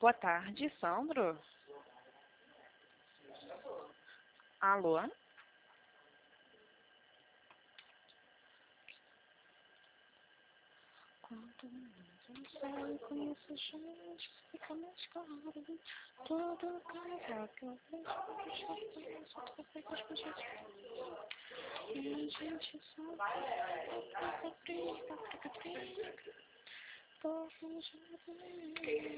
Boa tarde, Sandro. Alô? Quanto mais eu saio, conheço gente, fica mais claro. Todo casal que eu vejo, só tô feito as coisas. E a gente só fica, briga, todo mundo já vem.